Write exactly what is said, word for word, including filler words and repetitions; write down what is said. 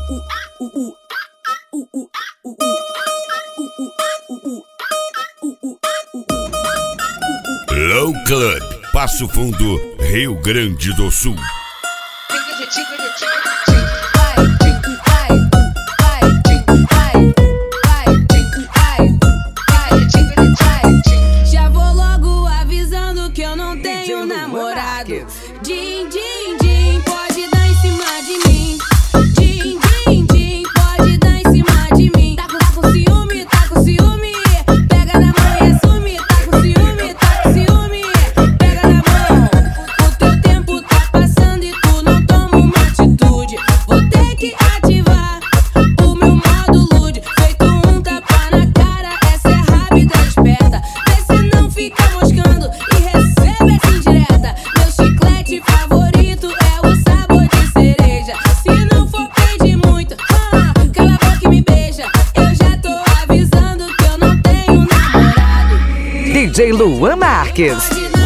Low Club, Passo Fundo, Rio Grande do Sul. Já vou logo avisando que eu não tenho namorado. Din, din, din, pode dar em cima de mim. Din, din, din, pode dar em cima de mim. Tá com, tá com ciúme, tá com ciúme. Pega na mão e assume. Tá com ciúme, tá com ciúme. Pega na mão. O teu tempo tá passando e tu não toma uma atitude. Vou ter que ativar o meu modo lude. Feito um tapa na cara, essa é rápida e esperta. Vê se não fica moscando e recebe essa indireta. Meu chiclete favorito é o sabor de cereja. Se não for pedir muito, ah, cala a boca e me beija. Eu já tô avisando que eu não tenho namorado. D J Luan Marques.